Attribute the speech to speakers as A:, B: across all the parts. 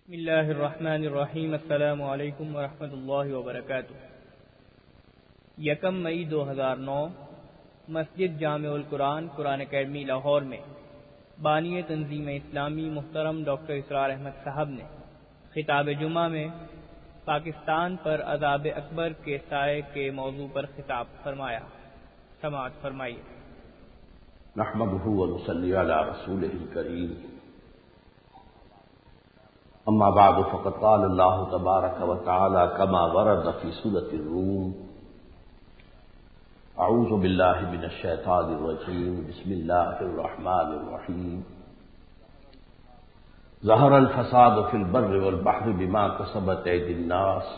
A: بسم اللہ الرحمن الرحیم۔ السلام علیکم ورحمۃ اللہ وبرکاتہ۔ 1 مئی 2009 مسجد جامع القرآن قرآن اکیڈمی لاہور میں بانی تنظیم اسلامی محترم ڈاکٹر اسرار احمد صاحب نے خطاب جمعہ میں پاکستان پر عذاب اکبر کے سائے کے موضوع پر خطاب فرمایا۔ سماعت فرمائیے۔
B: نحمده ونصلي على رسوله الكريم، اما بعد فقد قال الله تبارك وتعالى كما ورد في سورة الروم: اعوذ بالله من الشيطان الرجيم، بسم الله الرحمن الرحيم، ظهر الفساد في البر والبحر بما كسبت أيدي الناس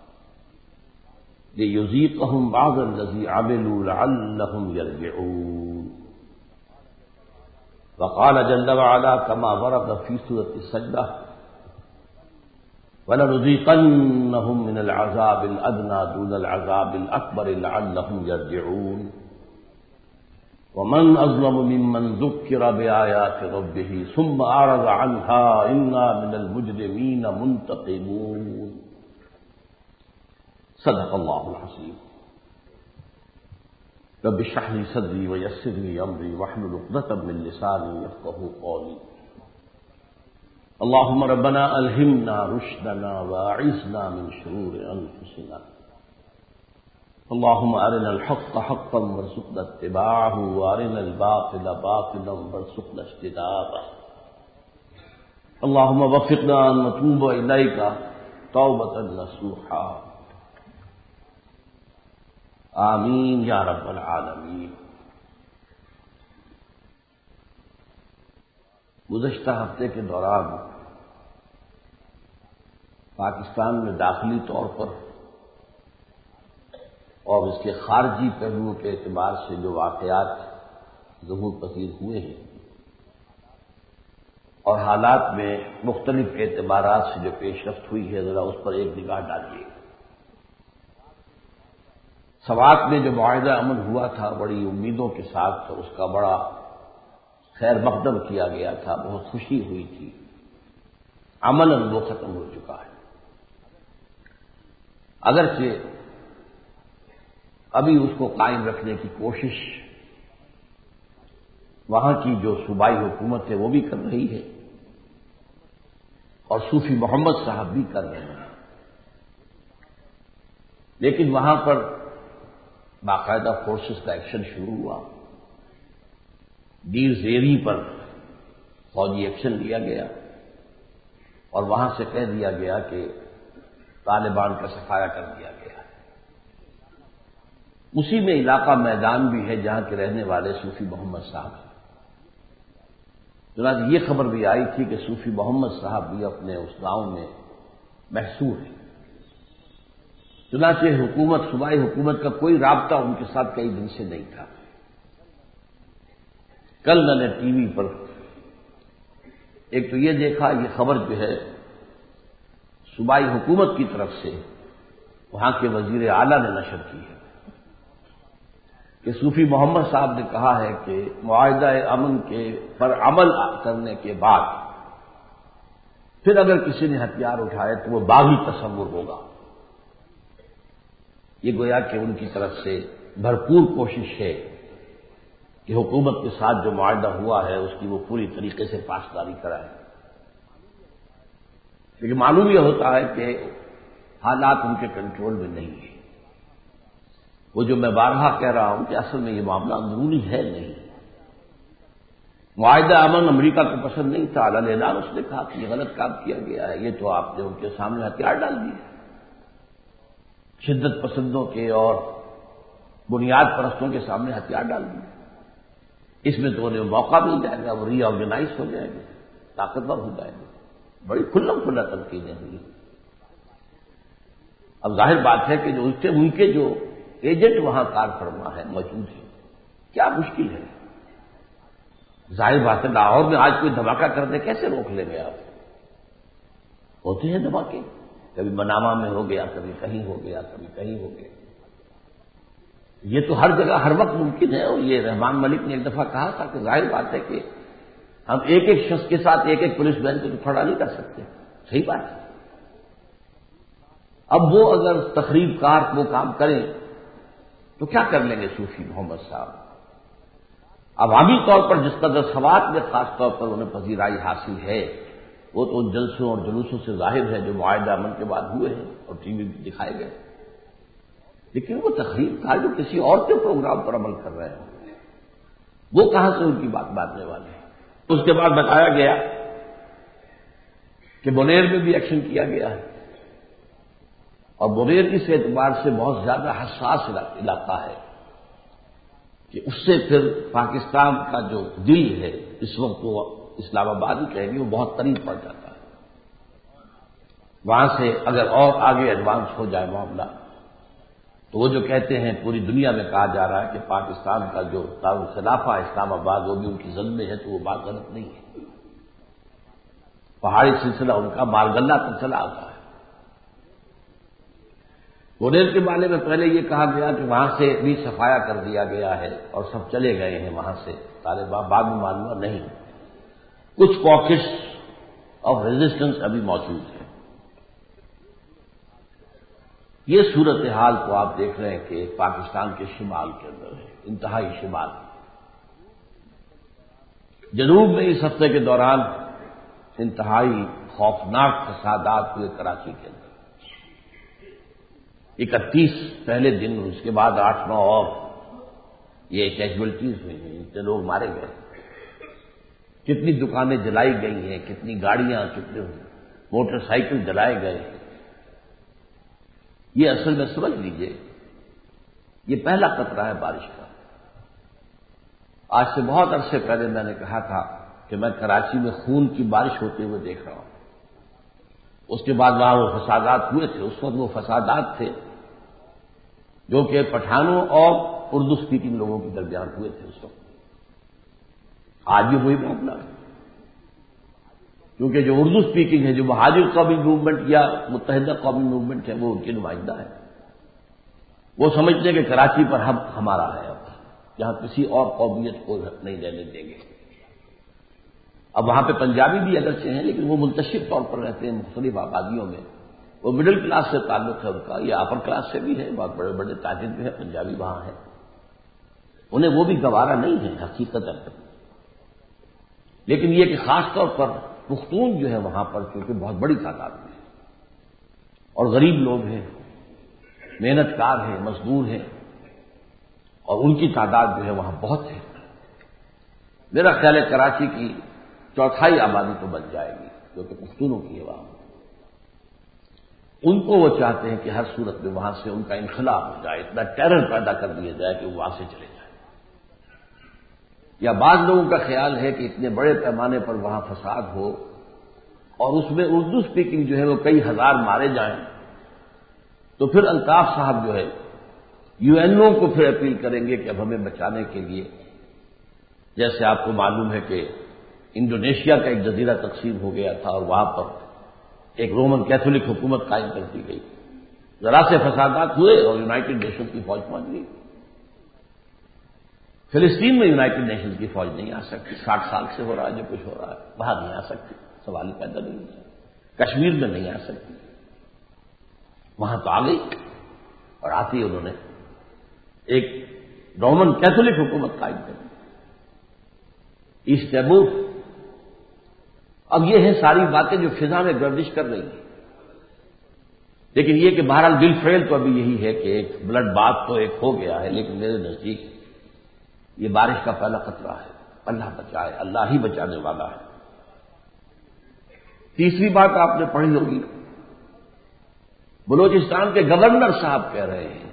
B: ليذيقهم بعض الذي عملوا لعلهم يرجعون. وقال جل وعلا كما ورد في سورة السجدة: وَلَنُذِيقَنَّهُم مِّنَ الْعَذَابِ الْأَدْنَىٰ دُونَ الْعَذَابِ الْأَكْبَرِ لَعَلَّهُمْ يَرْجِعُونَ. وَمَنْ أَظْلَمُ مِمَّنْ ذُكِّرَ بِآيَاتِ رَبِّهِ ثُمَّ أَعْرَضَ عَنْهَا إِنَّا مِنَ الْمُجْرِمِينَ مُنْتَقِمُونَ. صدق اللہ العظیم۔ رب اشرح لي صدري ويسر لي أمري واحلل عقدة من لساني يفقهوا قولي. اللهم ربنا ألهمنا رشدنا وأعذنا من شرور أنفسنا. اللهم أرنا الحق حقا وارزقنا اتباعه وأرنا الباطل باطلا وارزقنا اجتنابه. اللهم وفقنا أن نتوب إليك توبة نصوحا. آمین یا رب العالمین۔ گزشتہ ہفتے کے دوران پاکستان میں داخلی طور پر اور اس کے خارجی پہلوؤں کے اعتبار سے جو واقعات ظہور پذیر ہوئے ہیں اور حالات میں مختلف اعتبارات سے جو پیش رفت ہوئی ہے، ذرا اس پر ایک نگاہ ڈالیے۔ سوات میں جو معاہدہ امن ہوا تھا بڑی امیدوں کے ساتھ، اس کا بڑا خیر مقدم کیا گیا تھا، بہت خوشی ہوئی تھی۔ عملاً وہ ختم ہو چکا ہے، اگرچہ ابھی اس کو قائم رکھنے کی کوشش وہاں کی جو صوبائی حکومت ہے وہ بھی کر رہی ہے اور صوفی محمد صاحب بھی کر رہے ہیں، لیکن وہاں پر باقاعدہ فورسز کا ایکشن شروع ہوا۔ دیر زیری پر فوجی ایکشن لیا گیا اور وہاں سے کہہ دیا گیا کہ طالبان کا صفایا کر دیا گیا۔ اسی میں علاقہ میدان بھی ہے جہاں کے رہنے والے صوفی محمد صاحب ہیں۔ چنانچہ یہ خبر بھی آئی تھی کہ صوفی محمد صاحب بھی اپنے اس گاؤں میں محصور ہیں۔ چنانچہ حکومت، صوبائی حکومت کا کوئی رابطہ ان کے ساتھ کئی دن سے نہیں تھا۔ کل میں نے ٹی وی پر ایک تو یہ دیکھا، یہ خبر جو ہے صوبائی حکومت کی طرف سے وہاں کے وزیر اعلیٰ نے نشر کی ہے کہ صوفی محمد صاحب نے کہا ہے کہ معاہدہ امن کے پر عمل کرنے کے بعد پھر اگر کسی نے ہتھیار اٹھائے تو وہ باغی تصور ہوگا۔ یہ گویا کہ ان کی طرف سے بھرپور کوشش ہے کہ حکومت کے ساتھ جو معاہدہ ہوا ہے اس کی وہ پوری طریقے سے پاسداری کرائے، لیکن معلوم یہ ہوتا ہے کہ حالات ان کے کنٹرول میں نہیں ہیں۔ وہ جو میں بارہا کہہ رہا ہوں کہ اصل میں یہ معاملہ اندرونی ہے نہیں۔ معاہدہ امن امریکہ کو پسند نہیں تھا، اعلان اس نے کہا کہ یہ غلط کام کیا گیا ہے، یہ تو آپ نے ان کے سامنے ہتھیار ڈال دیے، شدت پسندوں کے اور بنیاد پرستوں کے سامنے ہتھیار ڈال دیے۔ اس میں تو انہیں موقع مل جائے گا، وہ ری آرگنائز ہو جائیں گے، طاقتور ہو جائیں گے۔ بڑی کھلم کھلا تنقیدیں ہوئی۔ اب ظاہر بات ہے کہ جو ان کے جو ایجنٹ وہاں کار فرما ہے موجود ہے، کیا مشکل ہے۔ ظاہر بات ہے لاہور میں آج کوئی دھماکہ کر دے کیسے روک لیں گے آپ؟ ہوتے ہیں دھماکے، کبھی منامہ میں ہو گیا، کبھی کہیں ہو گیا، کبھی کہیں ہو گیا۔ یہ تو ہر جگہ ہر وقت ممکن ہے، اور یہ رحمان ملک نے ایک دفعہ کہا تھا کہ ظاہر بات ہے کہ ہم ایک ایک شخص کے ساتھ ایک ایک پولیس وین کو تو کھڑا نہیں کر سکتے، صحیح بات ہے۔ اب وہ اگر تخریب کار وہ کام کریں تو کیا کر لیں گے صوفی محمد صاحب؟ عوامی طور پر جس قدر سوات میں خاص طور پر انہیں پذیرائی حاصل ہے وہ تو ان جلسوں اور جلوسوں سے ظاہر ہے جو معاہدہ امن کے بعد ہوئے ہیں اور ٹی وی میں دکھائے گئے، لیکن وہ تخریب کار جو کسی اور کے پروگرام پر عمل کر رہے ہیں وہ کہاں سے ان کی بات ماننے والے ہیں؟ اس کے بعد بتایا گیا کہ بنیر میں بھی ایکشن کیا گیا ہے، اور بنیر اس اعتبار سے بہت زیادہ حساس علاقہ ہے کہ اس سے پھر پاکستان کا جو دل ہے اس وقت وہ اسلام آباد ہی کہیں گے، وہ بہت قریب پڑ جاتا ہے۔ وہاں سے اگر اور آگے ایڈوانس ہو جائے معاملہ تو وہ جو کہتے ہیں پوری دنیا میں کہا جا رہا ہے کہ پاکستان کا جو دارالخلافہ اسلام آباد وہ بھی ان کی زد میں ہے، تو وہ بات غلط نہیں ہے۔ پہاڑی سلسلہ ان کا مارگلہ تک چلا آتا ہے۔ بنیر کے بارے میں پہلے یہ کہا گیا کہ وہاں سے بھی صفایا کر دیا گیا ہے اور سب چلے گئے ہیں وہاں سے طالبان، بعد میں معلوم نہیں، کچھ پاکٹس آف ریزسٹنس ابھی موجود ہیں۔ یہ صورتحال تو آپ دیکھ رہے ہیں کہ پاکستان کے شمال کے اندر ہے، انتہائی شمال۔ جنوب میں اس ہفتے کے دوران انتہائی خوفناک فسادات ہوئے کراچی کے اندر، 31 پہلے دن، اس کے بعد 8-9 اور یہ کیجویلٹیز ہوئی ہیں، اتنے لوگ مارے گئے، کتنی دکانیں جلائی گئی ہیں، کتنی گاڑیاں، کتنے موٹر سائیکل جلائے گئے ہیں۔ یہ اصل میں سمجھ لیجئے یہ پہلا قطرہ ہے بارش کا۔ آج سے بہت عرصے پہلے میں نے کہا تھا کہ میں کراچی میں خون کی بارش ہوتے ہوئے دیکھ رہا ہوں۔ اس کے بعد وہاں وہ فسادات ہوئے تھے، اس وقت وہ فسادات تھے جو کہ پٹھانوں اور اردو اسپیکنگ لوگوں کے درمیان ہوئے تھے اس وقت۔ آج بھی وہی معاملہ ہے، کیونکہ جو اردو اسپیکنگ ہے، جو مہاجر قومی موومنٹ یا متحدہ قومی موومنٹ ہے، وہ ان کے نمائندہ ہے۔ وہ سمجھتے ہیں کہ کراچی پر حق ہمارا ہے، اب یہاں کسی اور قومیت کو نہیں رہنے دیں گے۔ اب وہاں پہ پنجابی بھی اگرچہ ہیں لیکن وہ منتشر طور پر رہتے ہیں مختلف آبادیوں میں، وہ مڈل کلاس سے تعلق ہے ان کا، یہ اپر کلاس سے بھی ہے، بہت بڑے بڑے تاجر بھی ہیں پنجابی وہاں ہیں، انہیں وہ بھی گوارا نہیں ہے حقیقت۔ لیکن یہ کہ خاص طور پر پختون جو ہے وہاں پر کیونکہ بہت بڑی تعداد میں ہے اور غریب لوگ ہیں، محنت کار ہیں، مزدور ہیں، اور ان کی تعداد جو ہے وہاں بہت ہے۔ میرا خیال ہے کراچی کی 1/4 آبادی تو بن جائے گی جو کہ پختونوں کی ہے وہاں۔ ان کو وہ چاہتے ہیں کہ ہر صورت میں وہاں سے ان کا انخلا ہو جائے، اتنا ٹیرر پیدا کر دیا جائے کہ وہ وہاں سے چلے جائیں۔ یا بعض لوگوں کا خیال ہے کہ اتنے بڑے پیمانے پر وہاں فساد ہو اور اس میں اردو اسپیکنگ جو ہے وہ کئی ہزار مارے جائیں، تو پھر الطاف صاحب جو ہے UN کو پھر اپیل کریں گے کہ اب ہمیں بچانے کے لیے، جیسے آپ کو معلوم ہے کہ انڈونیشیا کا ایک جزیرہ تقسیم ہو گیا تھا اور وہاں پر ایک رومن کیتھولک حکومت قائم کر دی گئی، ذرا سے فسادات ہوئے اور یونائٹڈ نیشنز کی فوج پہنچ گئی۔ فلسطین میں یونائٹڈ نیشنز کی فوج نہیں آ سکتی، 60 سال سے ہو رہا ہے جو کچھ ہو رہا ہے، وہاں نہیں آ سکتی، سوال ہی پیدا نہیں ہوتا۔ کشمیر میں نہیں آ سکتی، وہاں تو آ گئی، اور آتی انہوں نے ایک رومن کیتھولک حکومت قائم کر دی، ایسٹ تیمور۔ اب یہ ہیں ساری باتیں جو فضا میں گردش کر رہی ہیں، لیکن یہ کہ بہرحال دل فریل تو ابھی یہی ہے کہ ایک بلڈ بات تو ایک ہو گیا ہے، لیکن میرے نزدیک یہ بارش کا پہلا خطرہ ہے۔ اللہ بچائے، اللہ ہی بچانے والا ہے۔ تیسری بات آپ نے پڑھی ہوگی، بلوچستان کے گورنر صاحب کہہ رہے ہیں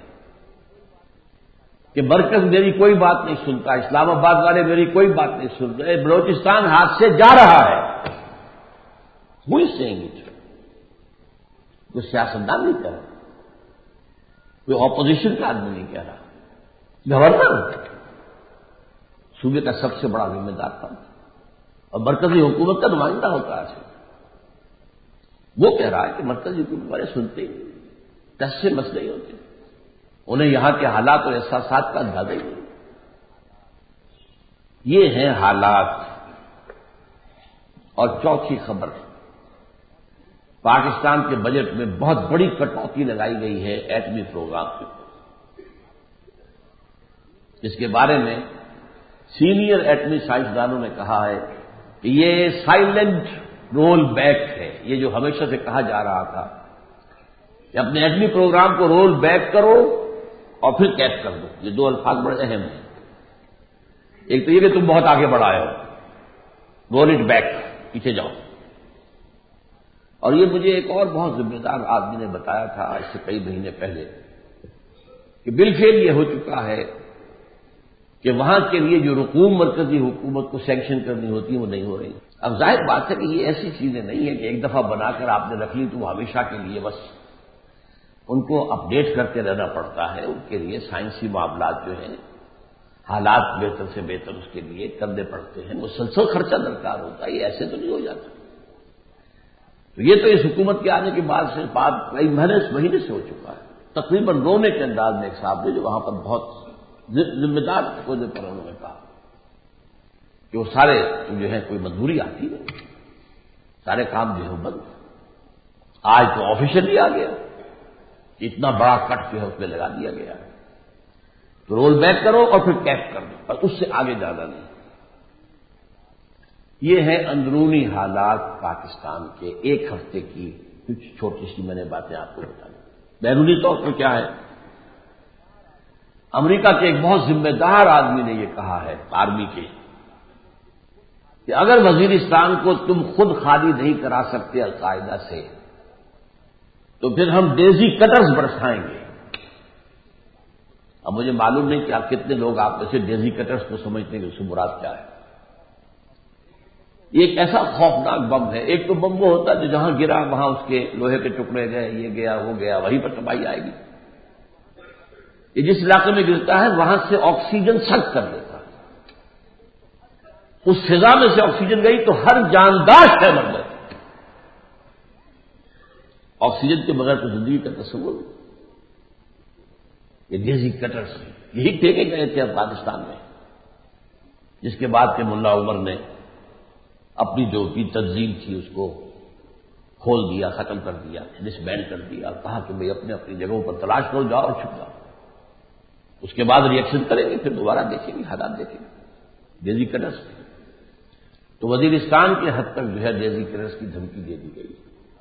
B: کہ مرکز میری کوئی بات نہیں سنتا، اسلام آباد والے میری کوئی بات نہیں سن رہے، بلوچستان ہاتھ سے جا رہا ہے۔ Who is saying it؟ کوئی سیاستدان نہیں کہہ رہا، کوئی اپوزیشن کا آدمی نہیں کہہ رہا، گورنر صوبے کا سب سے بڑا ذمہ دار تھا اور مرکزی حکومت کا نمائندہ ہوتا ہے، وہ کہہ رہا ہے کہ مرکزی حکومت والے سنتے ہی نہیں، دس سے مسئلے ہی ہوتے، انہیں یہاں کے حالات اور احساسات کا اندازہ ہی نہیں۔ یہ ہیں حالات۔ اور چوتھی خبر، پاکستان کے بجٹ میں بہت بڑی کٹوتی لگائی گئی ہے ایٹمی پروگرام کے اوپر، جس کے بارے میں سینئر ایٹمی سائنسدانوں نے کہا ہے کہ یہ سائلنٹ رول بیک ہے. یہ جو ہمیشہ سے کہا جا رہا تھا کہ اپنے ایٹمی پروگرام کو رول بیک کرو اور پھر کیچ کر دو، یہ دو الفاظ بڑے اہم ہیں. ایک تو یہ کہ تم بہت آگے بڑھائے ہو، رول اٹ بیک، پیچھے جاؤ. اور یہ مجھے ایک اور بہت ذمہ دار آدمی نے بتایا تھا اس سے کئی مہینے پہلے کہ بالفعل یہ ہو چکا ہے کہ وہاں کے لیے جو رقوم مرکزی حکومت کو سینکشن کرنی ہوتی ہے وہ نہیں ہو رہی. اب ظاہر بات ہے کہ یہ ایسی چیزیں نہیں ہیں کہ ایک دفعہ بنا کر آپ نے رکھ لی تو وہ ہمیشہ کے لیے بس. ان کو اپڈیٹ کرتے رہنا پڑتا ہے. ان کے لیے سائنسی معاملات جو ہیں، حالات بہتر سے بہتر اس کے لیے کرنے پڑتے ہیں، مسلسل خرچہ درکار ہوتا ہے. یہ ایسے تو نہیں ہو جاتا. تو یہ تو اس حکومت کے آنے کے بعد سے بات کئی مہینے سے ہو چکا ہے. تقریباً رونے کے انداز میں ایک صاحب نے جو وہاں پر بہت ذمہ دار عہدے پر انہوں نے کہا کہ وہ سارے جو ہے کوئی مزدوری آتی ہے، سارے کام جو ہے بند. آج تو آفیشلی آ گیا، اتنا بڑا کٹ جو ہے اس میں لگا دیا گیا ہے. تو رول بیک کرو اور پھر کیچ کر دو، اور اس سے آگے جانا نہیں. یہ ہے اندرونی حالات پاکستان کے ایک ہفتے کی کچھ چھوٹی سی میں نے باتیں آپ کو بتا دی. بیرونی طور پر کیا ہے؟ امریکہ کے ایک بہت ذمہ دار آدمی نے یہ کہا ہے آرمی کے کہ اگر وزیرستان کو تم خود خالی نہیں کرا سکتے القاعدہ سے تو پھر ہم ڈیزی کٹرز برسائیں گے. اب مجھے معلوم نہیں کہ آپ کتنے لوگ آپ میں سے ڈیزی کٹرز کو سمجھتے ہیں کہ اس سے مراد کیا ہے. یہ ایک ایسا خوفناک بم ہے. ایک تو بم وہ ہوتا ہے جو جہاں گرا وہاں اس کے لوہے کے ٹکڑے گئے، یہ گیا وہ گیا، وہیں پر تباہی آئے گی. یہ جس علاقے میں گرتا ہے وہاں سے آکسیجن سک کر دیتا ہے. اس فضا میں سے آکسیجن گئی تو ہر جاندار ہے مر گئے. آکسیجن کے بغیر تو زندگی کا تصور. یہ ڈیزی کٹرز یہی پھینکے گئے تھے افغانستان میں، جس کے بعد کہ ملا عمر نے اپنی جو بھی تنظیم تھی اس کو کھول دیا، ختم کر دیا، ڈس بینڈ کر دیا، کہا کہ بھائی اپنے اپنی جگہوں پر تلاش کرو، جاؤ اور چھپ جاؤ. اس کے بعد ریئیکشن کریں گے، پھر دوبارہ دیکھیں گے، حالات دیکھیں گے. ڈیزی کٹرز تو وزیرستان کے حد تک جو ہے ڈیزی کٹرز کی دھمکی دے دی گئی.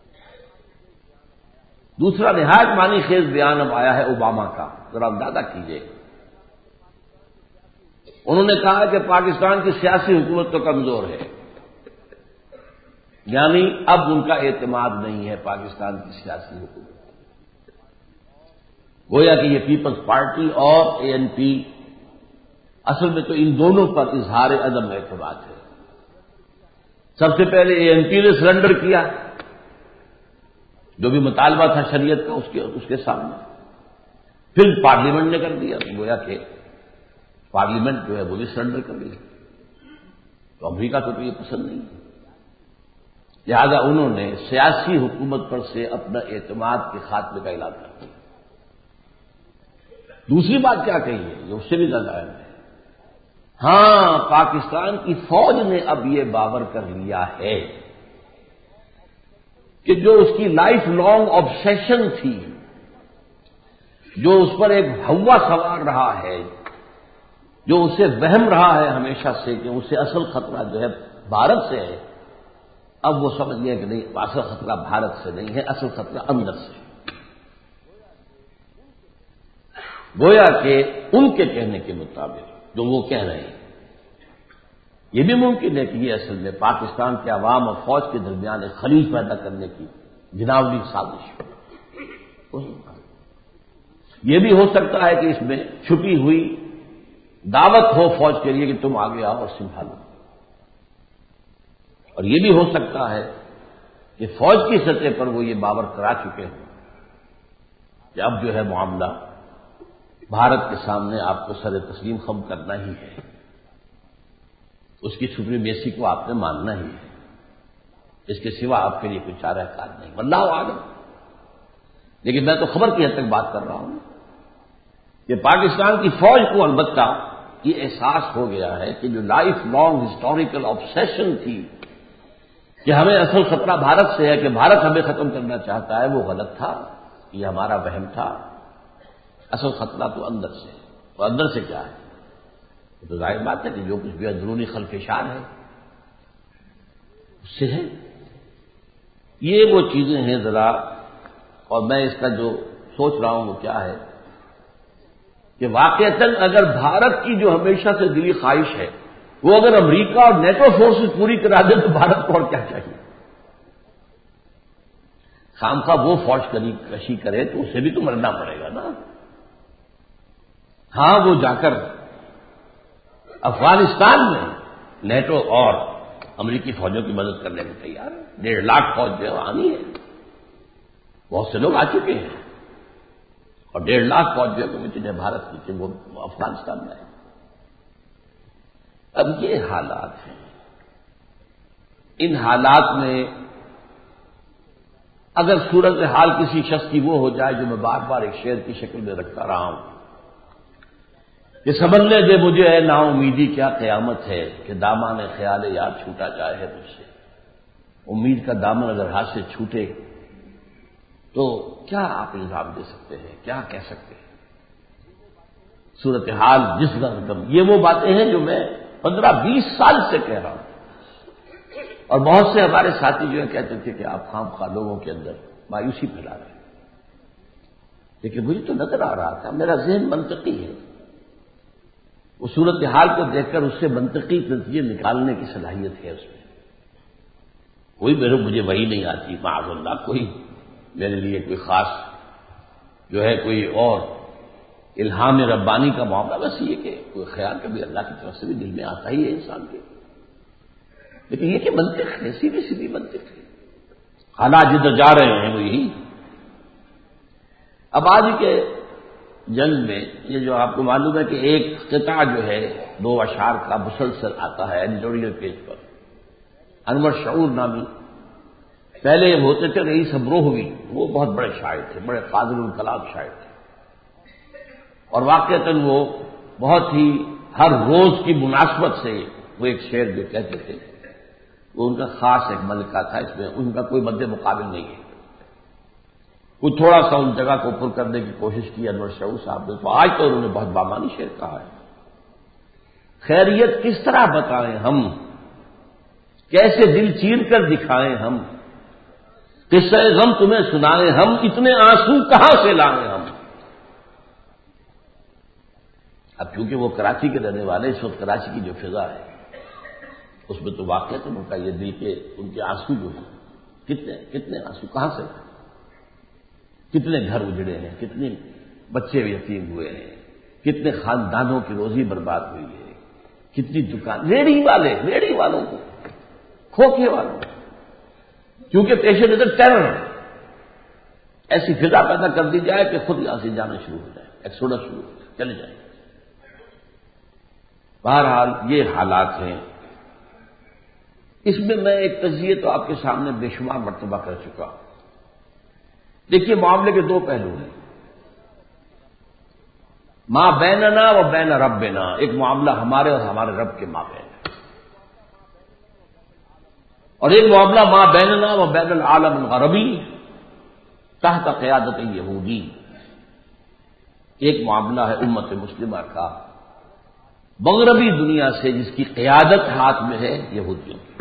B: دوسرا نہایت معنی خیز بیان اب آیا ہے اوباما کا، ذرا اندازہ کیجیے. انہوں نے کہا کہ پاکستان کی سیاسی حکومت تو کمزور ہے، یعنی اب ان کا اعتماد نہیں ہے پاکستان کی سیاسی حکومت. گویا کہ یہ پیپلز پارٹی اور ANP اصل میں تو ان دونوں پر اظہار عدم اعتماد ہے. سب سے پہلے ANP نے سرنڈر کیا، جو بھی مطالبہ تھا شریعت کا اس کے سامنے. پھر پارلیمنٹ نے کر دیا، گویا کہ پارلیمنٹ جو ہے وہ بھی سرنڈر کر دیا. تو امریکہ کو تو یہ پسند نہیں ہے، لہذا انہوں نے سیاسی حکومت پر سے اپنا اعتماد کے خاتمے کا اعلان کر دیا. دوسری بات کیا کہی ہے جو اس سے بھی زیادہ اہم ہے، ہاں پاکستان کی فوج نے اب یہ باور کر لیا ہے کہ جو اس کی لائف لانگ آبسیشن تھی، جو اس پر ایک ہوا سوار رہا ہے، جو اسے وہم رہا ہے ہمیشہ سے کہ اسے اصل خطرہ جو ہے بھارت سے ہے، اب وہ سمجھ گیا کہ نہیں، اصل خطرہ بھارت سے نہیں ہے، اصل خطرہ اندر سے. گویا کہ ان کے کہنے کے مطابق جو وہ کہہ رہے ہیں، یہ بھی ممکن ہے کہ یہ اصل میں پاکستان کے عوام اور فوج کے درمیان ایک خلیج پیدا کرنے کی جناوری سازش ہو. یہ بھی ہو سکتا ہے کہ اس میں چھپی ہوئی دعوت ہو فوج کے لیے کہ تم آگے آؤ اور سنبھالو. اور یہ بھی ہو سکتا ہے کہ فوج کی سطح پر وہ یہ باور کرا چکے ہیں کہ اب جو ہے معاملہ بھارت کے سامنے آپ کو سر تسلیم خم کرنا ہی ہے، اس کی سپریمیسی کو آپ نے ماننا ہی ہے، اس کے سوا آپ کے لیے کوئی چارہ کار نہیں. واللہ اعلم. لیکن میں تو خبر کی حد تک بات کر رہا ہوں کہ پاکستان کی فوج کو البتہ یہ احساس ہو گیا ہے کہ جو لائف لانگ ہسٹوریکل آبسیشن تھی کہ ہمیں اصل خطرہ بھارت سے ہے، کہ بھارت ہمیں ختم کرنا چاہتا ہے، وہ غلط تھا، یہ ہمارا وہم تھا۔ اصل خطرہ تو اندر سے ہے، اور اندر سے کیا ہے؟ تو ظاہر بات ہے کہ جو کچھ بھی اندرونی خلفشان ہے اس سے ہے۔ یہ وہ چیزیں ہیں ذرا، اور میں اس کا جو سوچ رہا ہوں وہ کیا ہے کہ واقعتاً اگر بھارت کی جو ہمیشہ سے دلی خواہش ہے وہ اگر امریکہ اور نیٹو فورسز پوری کرا دے تو بھارت کو اور کیا چاہیے؟ خامخواہ وہ فوج کشی کرے تو اسے بھی تو مرنا پڑے گا نا۔ ہاں وہ جا کر افغانستان میں نیٹو اور امریکی فوجوں کی مدد کرنے کو تیار ہے، 1.5 لاکھ فوج جو ہے آنی ہے، بہت سے لوگ آ چکے ہیں، اور 1.5 لاکھ فوج جو ہے کمیٹڈ ہے بھارت کی کہ وہ افغانستان میں ہے۔ اب یہ حالات ہیں، ان حالات میں اگر صورتحال کسی شخص کی وہ ہو جائے جو میں بار بار ایک شعر کی شکل میں رکھتا رہا ہوں کہ سمجھنے دے مجھے ہے نا امیدی کیا قیامت ہے کہ دامان خیال یار چھوٹا جائے ہے مجھ سے۔ امید کا دامن اگر ہاتھ سے چھوٹے تو کیا آپ الزام دے سکتے ہیں، کیا کہہ سکتے ہیں؟ صورتحال جس رقم، یہ وہ باتیں ہیں جو میں 15-20 سال سے کہہ رہا ہوں، اور بہت سے ہمارے ساتھی جو ہے کہتے تھے کہ آپ خواہ لوگوں کے اندر مایوسی پھیلا رہے ہیں، لیکن مجھے تو نظر آ رہا تھا، میرا ذہن منطقی ہے، وہ صورتحال کو دیکھ کر اس سے منطقی نتیجے نکالنے کی صلاحیت ہے اس میں۔ کوئی مجھے وہی نہیں آتی معاذ اللہ، کوئی میرے لیے کوئی خاص جو ہے کوئی اور الہام ربانی کا معاملہ، بس یہ کہ کوئی خیال کبھی اللہ کی طرف سے بھی دل میں آتا ہی ہے انسان کے، لیکن یہ کہ منطق ہے، سیدھی سیدھی منطق ہے، حالات جدھر جا رہے ہیں وہ یہی۔ اب آج کے جنگ میں یہ جو آپ کو معلوم ہے کہ ایک قطعہ جو ہے 2 اشعار کا مسلسل آتا ہے ایڈیٹوریل پیج پر، انور شعور نامی، پہلے ہوتے تھے رئیس ابروہوی، وہ بہت بڑے شاعر تھے، بڑے فاضل الکلام شاعر تھے، اور واقعتاً وہ بہت ہی ہر روز کی مناسبت سے وہ ایک شعر جو کہتے تھے وہ ان کا خاص ایک ملکہ تھا، اس میں ان کا کوئی مد مقابل نہیں ہے۔ کوئی تھوڑا سا ان جگہ کو پر کرنے کی کوشش کی انور شعور صاحب نے، تو آج تو انہوں نے بہت بامانی شعر کہا ہے۔ خیریت کس طرح بتائیں ہم، کیسے دل چیر کر دکھائیں ہم، قصہ غم تمہیں سنائیں ہم، اتنے آنسو کہاں سے لائیں ہم۔ اب کیونکہ وہ کراچی کے رہنے والے، اس وقت کراچی کی جو فضا ہے اس میں تو واقعہ تو ان کا یہ دل کے ان کے آنسو جو ہیں، کتنے آنسو کہاں سے، کتنے گھر اجڑے ہیں، کتنے بچے یتیم ہوئے ہیں، کتنے خاندانوں کی روزی برباد ہوئی ہے، کتنی دکان، ریڑھی والوں کو، کھوکھے والوں کو، کیونکہ پیش نظر ٹیرر ایسی فضا پیدا کر دی جائے کہ خود یہاں سے جانا شروع ہو جائے، ایکسوڈس شروع ہو جائے، چلے جائیں۔ بہرحال یہ حالات ہیں، اس میں میں ایک تجزیہ تو آپ کے سامنے بے شمار مرتبہ کر چکا ہوں۔ دیکھیے معاملے کے 2 پہلو ہیں، ما بیننا و بین ربنا، ایک معاملہ ہمارے اور ہمارے رب کے مابین ہے، اور ایک معاملہ ما بیننا و بین العالم الغربی تحت قیادت یہودی، ایک معاملہ ہے امت مسلمہ کا مغربی دنیا سے جس کی قیادت ہاتھ میں ہے یہودیوں کی۔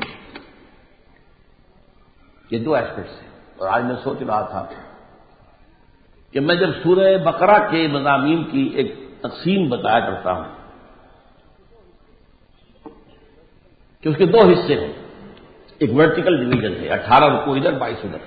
B: یہ 2 ایسپیکٹس ہیں، اور آج میں سوچ رہا تھا کہ میں جب سورہ بقرہ کے مضامین کی ایک تقسیم بتایا کرتا ہوں کہ اس کے 2 حصے ہیں، ایک ورٹیکل ڈویژن ہے، 18 رکوع ادھر 22 ادھر،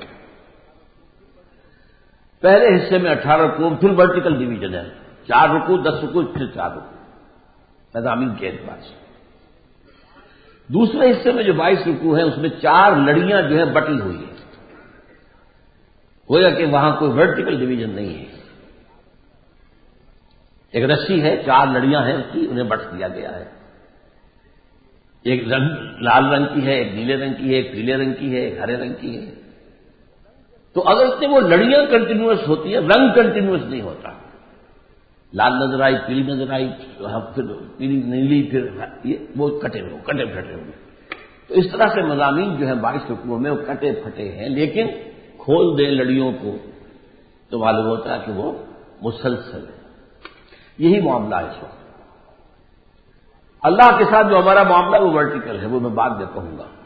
B: پہلے حصے میں 18 رکوع، پھر ورٹیکل ڈویژن ہے، 4 رکوع 10 رکوع پھر 4 رکوع مضامین کے اعتبار سے۔ دوسرے حصے میں جو 22 رکوع ہیں اس میں 4 لڑیاں جو ہیں بٹی ہوئی ہیں، گویا کہ وہاں کوئی ورٹیکل ڈویژن نہیں ہے، ایک رسی ہے، 4 لڑیاں ہیں اس کی، انہیں بٹ دیا گیا ہے، ایک رنگ لال رنگ کی ہے، ایک نیلے رنگ کی ہے، ایک پیلے رنگ کی ہے، ایک ہرے رنگ کی ہے۔ تو اگر اس میں وہ لڑیاں کنٹینیوس ہوتی ہیں، رنگ کنٹینیوس نہیں ہوتا، لال نظر آئی، پیلی نظر آئی، پھر پیلی نیلی، پھر یہ وہ کٹے ہوئے۔ تو اس طرح سے مضامین جو ہیں 22 رکوعوں میں وہ کٹے پھٹے ہیں، لیکن کھول دیں لڑیوں کو تو معلوم ہوتا ہے کہ وہ مسلسل ہے۔ یہی معاملہ ہے اس وقت اللہ کے ساتھ جو ہمارا معاملہ وہ ورٹیکل ہے، وہ میں بعد میں کہوں گا۔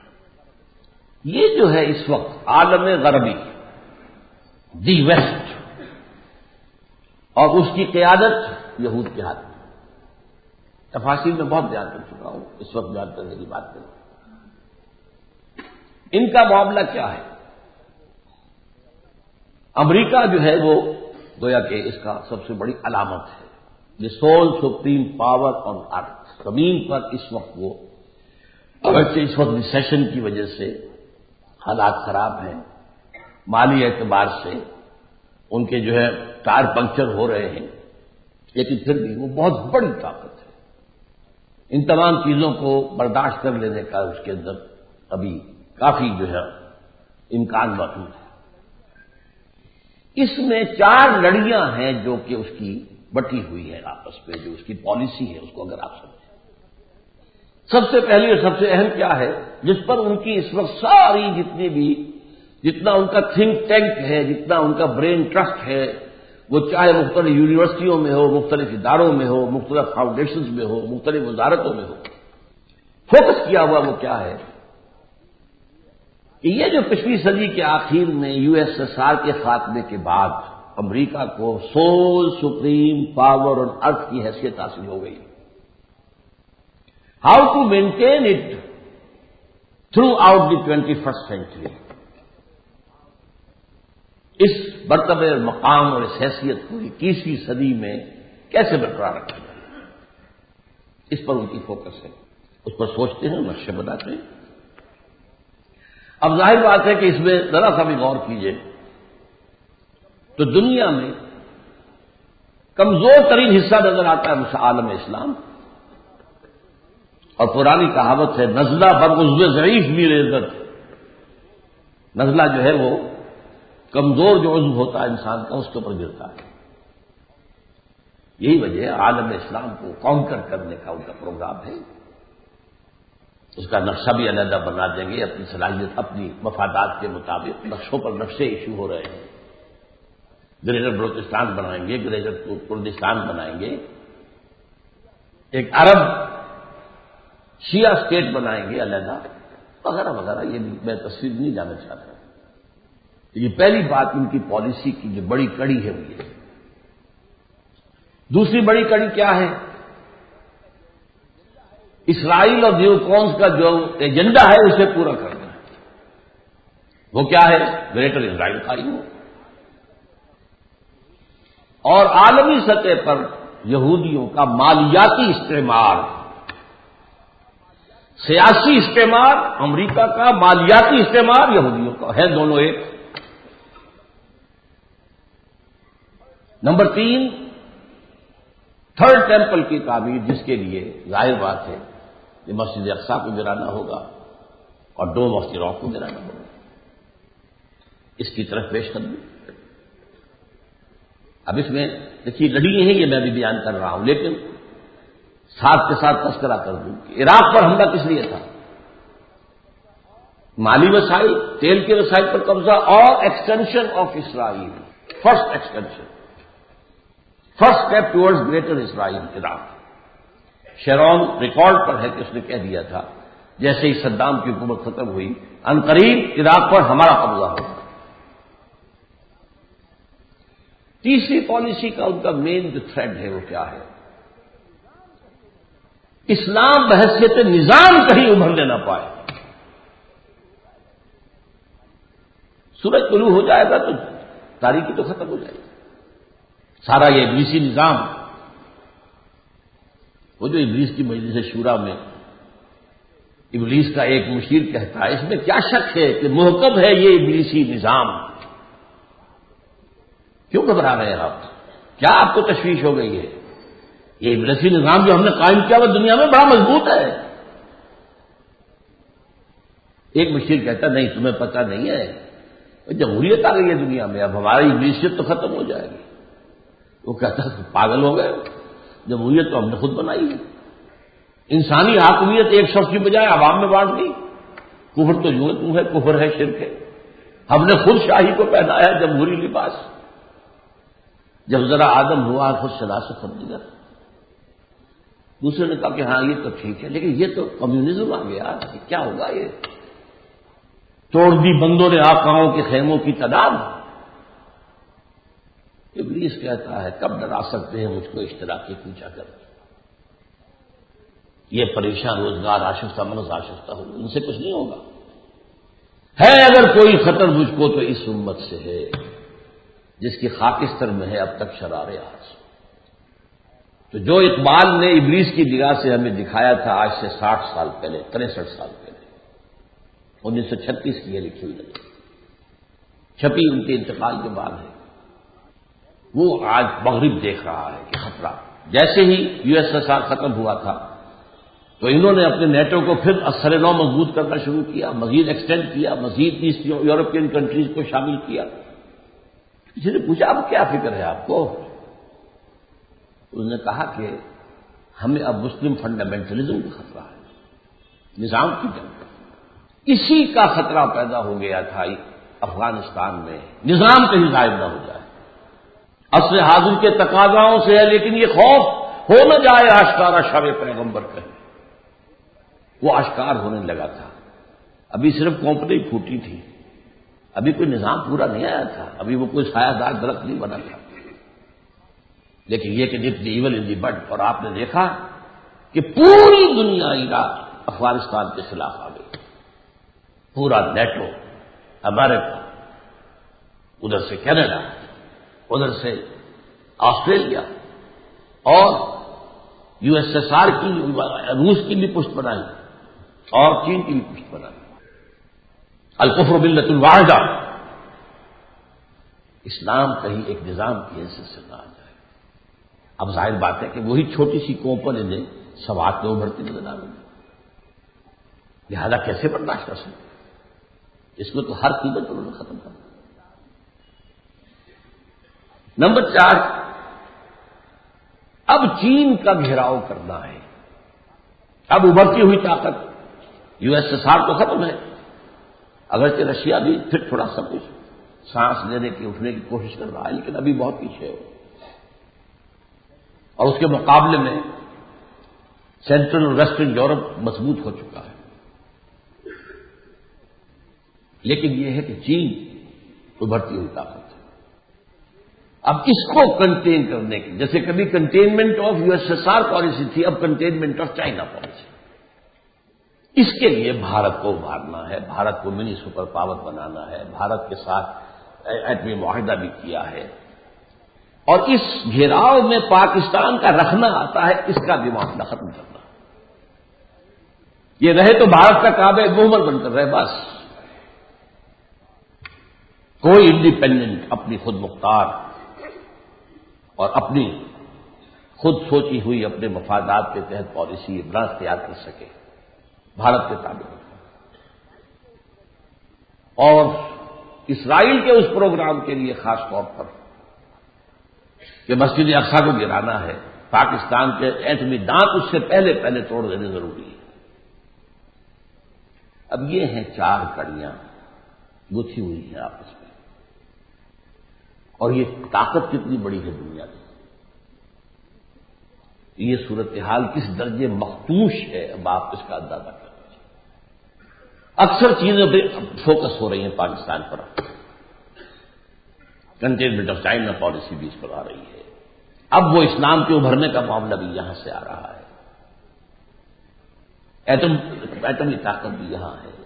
B: یہ جو ہے اس وقت عالم غربی، دی ویسٹ، اور اس کی قیادت یہود کے ہاتھ میں، تفاصیل میں بہت بیان کر چکا ہوں، اس وقت بیان کرنے کی بات کروں۔ ان کا معاملہ کیا ہے؟ امریکہ جو ہے وہ گویا کہ اس کا سب سے بڑی علامت ہے، the sole supreme power on earth. زمین پر اس وقت وہ، اگرچہ اس وقت ریسیشن کی وجہ سے حالات خراب ہیں، مالی اعتبار سے ان کے جو ہے ٹائر پنکچر ہو رہے ہیں، لیکن پھر بھی وہ بہت بڑی طاقت ہے۔ ان تمام چیزوں کو برداشت کر لینے کا اس کے اندر ابھی کافی جو ہے امکان موجود ہے۔ اس میں 4 لڑیاں ہیں جو کہ اس کی بٹی ہوئی ہے آپس میں، جو اس کی پالیسی ہے اس کو اگر آپ سمجھیں۔ سب سے پہلی اور سب سے اہم کیا ہے، جس پر ان کی اس وقت ساری جتنا ان کا تھنک ٹینک ہے، جتنا ان کا برین ٹرسٹ ہے، وہ چاہے مختلف یونیورسٹیوں میں ہو، مختلف اداروں میں ہو، مختلف فاؤنڈیشنز میں ہو، مختلف وزارتوں میں ہو، فوکس کیا ہوا وہ کیا ہے کہ یہ جو پچھلی صدی کے آخر میں یو ایس ایس آر کے خاتمے کے بعد امریکہ کو sole supreme power on earth کی حیثیت حاصل ہو گئی، how to maintain it throughout the 21st century, اس مرتبہ مقام اور اس حیثیت کو 21ویں صدی میں کیسے برقرار رکھا جائے، اس پر ان کی فوکس ہے، اس پر سوچتے ہیں، نقشے بناتے ہیں۔ اب ظاہر بات ہے کہ اس میں ذرا سا بھی غور کیجئے تو دنیا میں کمزور ترین حصہ نظر آتا ہے عالم اسلام، اور پرانی کہاوت ہے نزلہ برعضو ضعیف بھی عزت، نزلہ جو ہے وہ کمزور جو عضو ہوتا ہے انسان کا اس کے اوپر گرتا ہے۔ یہی وجہ عالم اسلام کو کانکر کرنے کا ان کا پروگرام ہے، اس کا نقشہ بھی علیحدہ بنا دیں گے، اپنی صلاحیت اپنی مفادات کے مطابق نقشوں پر نقشے ایشو ہو رہے ہیں، گریٹر بلوچستان بنائیں گے، گریٹر کردستان بنائیں گے، ایک عرب شیعہ اسٹیٹ بنائیں گے علیحدہ، وغیرہ وغیرہ، یہ میں تفصیل نہیں جانا چاہتا۔ یہ پہلی بات ان کی پالیسی کی جو بڑی کڑی ہے وہ یہ ہے۔ دوسری بڑی کڑی کیا ہے؟ اسرائیل اور نیوکونس کا جو ایجنڈا ہے اسے پورا کرنا ہے۔ وہ کیا ہے؟ گریٹر اسرائیل قائم ہو، اور عالمی سطح پر یہودیوں کا مالیاتی استعمال، سیاسی استعمال امریکہ کا، مالیاتی استعمال یہودیوں کا ہے، دونوں ایک۔ نمبر 3، تھرڈ ٹیمپل کی تعمیر، جس کے لیے ظاہر بات ہے کہ مسجد اقصی کو گرانا ہوگا اور ڈوم آف دی راک کو گرانا ہوگا، اس کی طرف پیش قدمی۔ اب اس میں دیکھیے لڑیے ہیں، یہ میں بھی بیان کر رہا ہوں، لیکن ساتھ کے ساتھ تذکرہ کر دوں کہ عراق پر حملہ کس لیے تھا؟ مالی وسائل، تیل کے وسائل پر قبضہ اور extension of Israel, first extension, first step towards greater Israel Iraq. Sharon record پر ہے کہ اس نے کہہ دیا تھا جیسے ہی صدام کی حکومت ختم ہوئی عنقریب عراق پر ہمارا قبضہ ہوگا۔ تیسری پالیسی کا ان کا مین جو تھریڈ ہے وہ کیا ہے؟ اسلام بحیثیت نظام کہیں ابھرنے نہ پائے۔ سورج طلوع ہو جائے گا تو تاریکی تو ختم ہو جائے گی، سارا یہ ابلیسی نظام، وہ جو ابلیس کی مجلس شورا میں ابلیس کا ایک مشیر کہتا ہے، اس میں کیا شک ہے کہ محکم ہے یہ ابلیسی نظام، کیوں گھبرا رہے ہیں آپ؟ کیا آپ کو تشویش ہو گئی ہے؟ یہ ابلیسی نظام جو ہم نے قائم کیا وہ دنیا میں بڑا مضبوط ہے۔ ایک مشیر کہتا نہیں تمہیں پتہ نہیں ہے، جمہوریت آ گئی ہے دنیا میں، اب ہماری ابلیسیت تو ختم ہو جائے گی۔ وہ کہتا پاگل ہو گئے، جمہوریت تو ہم نے خود بنائی ہے۔ انسانی حاکمیت ایک شخص کی بجائے عوام میں بانٹ دی. کفر تو یوں ہے، کفر ہے، شرک ہے. ہم نے خود شاہی کو پہنایا جمہوری لباس. جب ذرا آدم ہوا خود شناست کر دیا. دوسرے نے کہا کہ ہاں یہ تو ٹھیک ہے، لیکن یہ تو کمیونزم آ گیا، کیا ہوگا یہ؟ توڑ دی بندوں نے آقاؤں کے خیموں کی تعداد. ابلیس کہتا ہے کب ڈرا سکتے ہیں مجھ کو اشتراکی پوچھا کر. یہ پریشان روزگار آشفتہ مغز آشفتہ ہو، ان سے کچھ نہیں ہوگا. ہے اگر کوئی خطر مجھ کو تو اس امت سے ہے جس کی خاکستر میں ہے اب تک شرار آج. تو جو اقبال نے ابلیس کی نگاہ سے ہمیں دکھایا تھا آج سے 60 سال پہلے، 63 سال پہلے، 1936 کی یہ لکھی ہوئی نظر چھپی ان کے انتقال کے بعد ہے. وہ آج مغرب دیکھ رہا ہے کہ خطرہ. جیسے ہی USSR ختم ہوا تھا تو انہوں نے اپنے نیٹو کو پھر اثر نو مضبوط کرنا شروع کیا، مزید ایکسٹینڈ کیا، مزید ایسٹ یورپین کنٹریز کو شامل کیا. کسی نے پوچھا اب کیا فکر ہے آپ کو؟ انہوں نے کہا کہ ہمیں اب مسلم فنڈامنٹلزم کا خطرہ ہے، نظام کی جنگ. اسی کا خطرہ پیدا ہو گیا تھا افغانستان میں، نظام کہیں غائب نہ ہو جائے. عصر حاضر کے تقاضاؤں سے ہے، لیکن یہ خوف ہو نہ جائے آشکارا شب پیغمبر کا. وہ آشکار ہونے لگا تھا. ابھی صرف کونپٹی پھوٹی تھی، ابھی کوئی نظام پورا نہیں آیا تھا، ابھی وہ کوئی سایہ دار درخت نہیں بنا تھا. لیکن یہ کہ جتنی ایول ان دی بڈ. اور آپ نے دیکھا کہ پوری دنیا عراق افغانستان کے خلاف آ گئی. پورا نیٹو، امریکہ، ادھر سے کینیڈا، ادھر سے آسٹریلیا اور USSR کی، روس کی بھی پشت بنائی اور چین کی بھی پشت بنائی. الکفر ملت الواحدہ. اسلام کہیں ایک نظام کی حیثیت سے نہ آ جائے. اب ظاہر بات ہے کہ وہی چھوٹی سی کوپن انہیں سوات میں ابھرتی نظر آ رہی ہے. لہذا کیسے برداشت کر سکتے؟ اس کو تو ہر قیمت پر انہوں نے ختم کرنا. نمبر 4، اب چین کا گھیراؤ کرنا ہے. اب ابھرتی ہوئی طاقت USSR تو ختم ہے، اگرچہ رشیا بھی پھر تھوڑا سا کچھ سانس لینے کی، اٹھنے کی کوشش کر رہا ہے، لیکن ابھی بہت پیچھے ہو. اور اس کے مقابلے میں سینٹرل اور ویسٹرن یورپ مضبوط ہو چکا ہے. لیکن یہ ہے کہ چین ابھرتی ہوئی طاقت ہے. اب اس کو کنٹین کرنے کی، جیسے کبھی کنٹینمنٹ آف USSR پالیسی تھی، اب کنٹینمنٹ آف چائنا پالیسی. اس کے لیے بھارت کو ابھارنا ہے، بھارت کو منی سپر پاور بنانا ہے. بھارت کے ساتھ ایٹمی معاہدہ بھی کیا ہے. اور اس گھیراؤ میں پاکستان کا رکھنا آتا ہے، اس کا بھی معاملہ ختم کرنا. یہ رہے تو بھارت کا کعبہ محمد بن کر رہے بس. کوئی انڈیپینڈنٹ، اپنی خود مختار اور اپنی خود سوچی ہوئی اپنے مفادات کے تحت پالیسی نہ اختیار کر سکے، بھارت کے تابع. اور اسرائیل کے اس پروگرام کے لیے خاص طور پر کہ مسجد اقصی کو گرانا ہے، پاکستان کے ایٹمی دانت اس سے پہلے توڑ دینے ضروری ہے. اب یہ ہیں 4 کڑیاں گتھی ہوئی ہیں آپس میں. اور یہ طاقت کتنی بڑی ہے دنیا کی. یہ صورتحال کس درجے مخدوش ہے، اب آپ اس کا اندازہ کر لیجیے. اکثر چیزیں پہ فوکس ہو رہی ہیں پاکستان پر. کنٹینمنٹ آف چائنا پالیسی بھی اس پر آ رہی ہے. اب وہ اسلام کے ابھرنے کا معاملہ بھی یہاں سے آ رہا ہے. ایٹمی طاقت بھی یہاں ہے.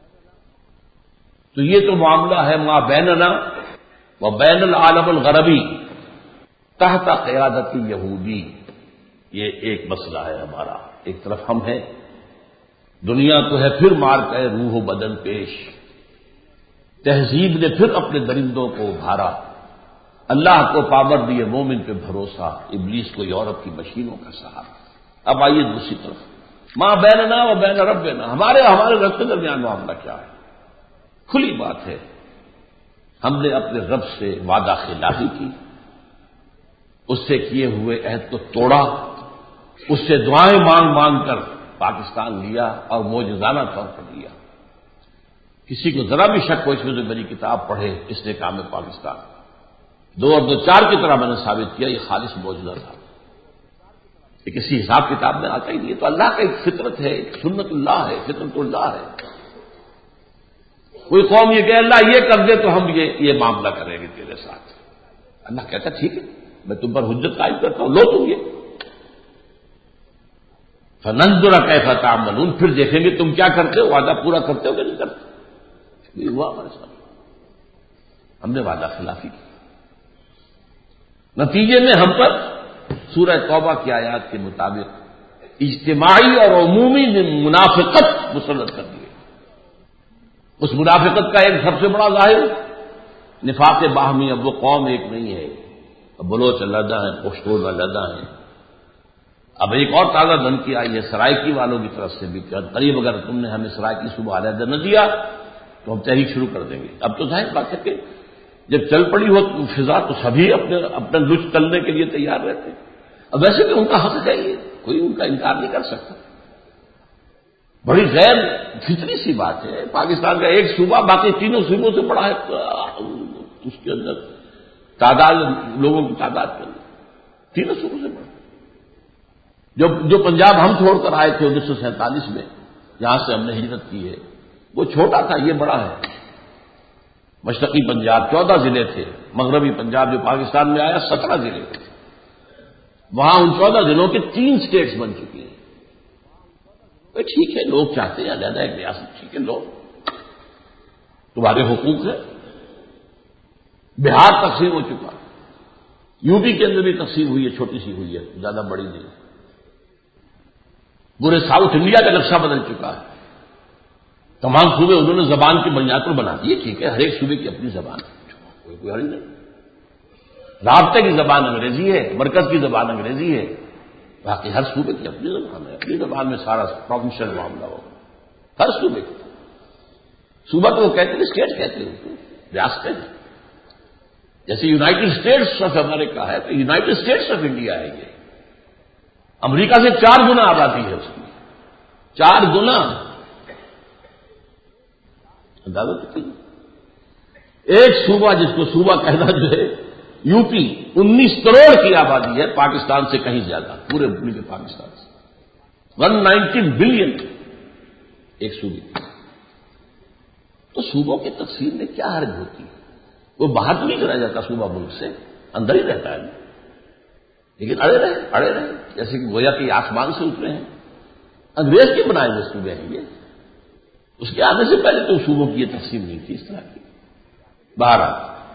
B: تو یہ تو معاملہ ہے ما بیننا و بین العالم الغربی تحت قیادت یہودی. یہ ایک مسئلہ ہے ہمارا. ایک طرف ہم ہیں، دنیا کو ہے پھر مار کے روح و بدن پیش. تہذیب نے پھر اپنے درندوں کو ابھارا. اللہ کو پابند دیے مومن پہ بھروسہ، ابلیس کو یورپ کی مشینوں کا سہارا. اب آئیے دوسری طرف، ما بیننا و بین ربنا، ہمارے رب کے درمیان معاملہ کیا ہے؟ کھلی بات ہے، ہم نے اپنے رب سے وعدہ خلافی کی، اس سے کیے ہوئے عہد کو توڑا، اس سے دعائیں مانگ مانگ کر پاکستان لیا اور معجزانہ طور پر لیا. کسی کو ذرا بھی شک ہو اس میں جو میری کتاب پڑھے اس نے کام پاکستان 2 اور 2 4 کی طرح میں نے ثابت کیا یہ خالص معجزہ تھا. یہ کسی حساب کتاب میں آتا ہی نہیں. تو اللہ کا ایک فطرت ہے، ایک سنت اللہ ہے، فطرت اللہ ہے. کوئی قوم یہ کہ اللہ یہ کر دے تو ہم یہ معاملہ کریں گے تیرے ساتھ. اللہ کہتا ٹھیک ہے میں تم پر حجت قائم کرتا ہوں، لو تم یہ فننظر کیف تعملون، پھر دیکھیں گے تم کیا کرتے ہو، وعدہ پورا کرتے ہو کہ نہیں کرتے. یہ ہوا ہمارے ساتھ، ہم نے وعدہ خلافی کی. نتیجے میں ہم پر سورہ توبہ کی آیات کے مطابق اجتماعی اور عمومی منافقت مسلط کر دی. اس منافقت کا ایک سب سے بڑا ظاہر نفاق باہمی. اب وہ قوم ایک نہیں ہے، اب بلوچ علیحدہ ہیں، پشتون علیحدہ ہیں. اب ایک اور تازہ دھمکی آئی ہے سرائکی والوں کی طرف سے بھی کہ قریب اگر تم نے ہمیں سرائکی صوبہ علیحدہ نہ دیا تو ہم تحریک شروع کر دیں گے. اب تو ظاہر بات ہے کہ جب چل پڑی ہو فضا تو سبھی اپنا لطف تلنے کے لیے تیار رہتے. اب ویسے بھی ان کا حق ہے، یہ کوئی ان کا انکار نہیں کر سکتا. بڑی غیر فطری سی بات ہے. پاکستان کا ایک صوبہ باقی تینوں صوبوں سے بڑا ہے، اس کے اندر تعداد لوگوں کی تعداد کے اندر تینوں صوبوں سے بڑا. جو پنجاب ہم چھوڑ کر آئے تھے 1947 میں، جہاں سے ہم نے ہجرت کی ہے، وہ چھوٹا تھا، یہ بڑا ہے. مشرقی پنجاب 14 ضلع تھے، مغربی پنجاب جو پاکستان میں آیا 17 ضلع تھے. وہاں ان 14 ضلعوں کے 3 اسٹیٹس بن چکی ہیں. ٹھیک ہے لوگ چاہتے ہیں علیحدہ ایک ریاست، ٹھیک ہے لوگ تمہارے حقوق ہے. بہار تقسیم ہو چکا، یو پی کے اندر بھی تقسیم ہوئی ہے، چھوٹی سی ہوئی ہے، زیادہ بڑی نہیں. پورے ساؤتھ انڈیا کا نقشہ بدل چکا ہے. تمام صوبے انہوں نے زبان کی بنیاد پر بنا دیے. ٹھیک ہے ہر ایک صوبے کی اپنی زبان ہے، کوئی حل نہیں. رابطے کی زبان انگریزی ہے، مرکز کی زبان انگریزی ہے، باقی ہر صوبے کی اپنی زبان ہے. اپنی زبان میں سارا پروفیشنل معاملہ ہوگا ہر صوبے کا. صوبہ تو وہ کہتے ہیں اسٹیٹ کہتے ہیں، ریاستیں ہیں. جیسے یونائٹڈ اسٹیٹس آف امریکہ ہے تو یونائٹڈ اسٹیٹس آف انڈیا ہے. یہ امریکہ سے 4 گنا آبادی ہے اس کی، 4 گنا. اندازہ تو ایک صوبہ جس کو صوبہ کہنا جو ہے یو پی 19 کروڑ کی آبادی ہے، پاکستان سے کہیں زیادہ، پورے کے پاکستان سے 190 بلین ایک صوبے. تو صوبوں کی تقسیم میں کیا حرج ہوتی ہے؟ وہ باہر تو نہیں چلا جاتا صوبہ ملک سے، اندر ہی رہتا ہے. لیکن اڑے رہے جیسے کہ گویا کہ آسمان سے اترے ہیں. انگریز کے بنائے ہوئے صوبے ہیں یہ. اس کے آنے سے پہلے تو صوبوں کی یہ تقسیم نہیں تھی اس طرح کی. بہرحال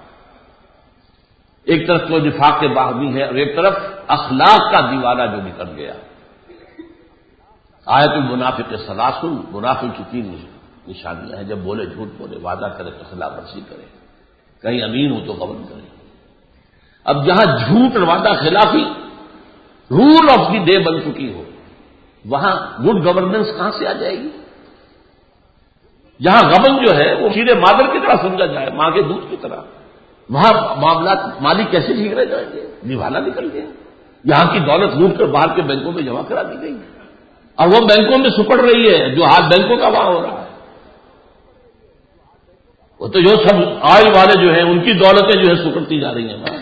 B: ایک طرف تو نفاق کے باہمی ہے اور ایک طرف اخلاق کا دیوانہ جو نکل گیا. آیت المنافق ثلاث، منافق کی 3 نشانیاں ہیں. جب بولے جھوٹ بولے، وعدہ کرے تو خلاف ورزی کرے، کہیں امین ہو تو غبن کرے. اب جہاں جھوٹ اور وعدہ خلافی رول آف دی ڈے بن چکی ہو، وہاں گڈ گورننس کہاں سے آ جائے گی؟ جہاں غبن جو ہے وہ شیر مادر کی طرح سمجھا جائے، ماں کے دودھ کی طرح، وہاں معاملات مالی کیسے ٹھیک رہ جائیں گے؟ دیوالا نکل گیا. یہاں کی دولت لوٹ کر باہر کے بینکوں میں جمع کرا دی گئی اور وہ بینکوں میں سپڑ رہی ہے جو حال بینکوں کا وہاں ہو رہا ہے. وہ تو جو سب آئل والے جو ہیں ان کی دولتیں جو ہے سپڑتی جا رہی ہیں وہاں.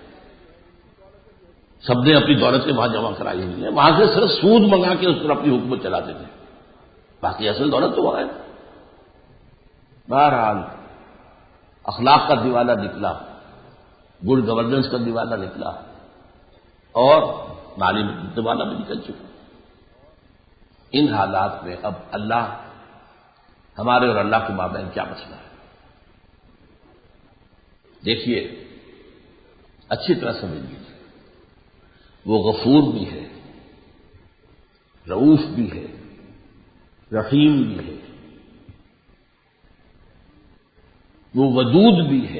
B: سب نے اپنی دولتیں وہاں جمع کرائی ہوئی ہیں، وہاں سے صرف سود منگا کے اس پر اپنی حکومت چلاتے تھے، باقی اصل دولت تو وہاں ہے. بہرحال اخلاق کا دیوالہ نکلا، گڈ گورننس کا دیوالہ نکلا اور مالی دیوالہ بھی نکل چکا. ان حالات میں اب اللہ ہمارے اور اللہ کے مابین کیا مسئلہ ہے؟ دیکھیے اچھی طرح سمجھ لیجیے. وہ غفور بھی ہے، رؤوف بھی ہے، رحیم بھی ہے، وہ ودود بھی ہے،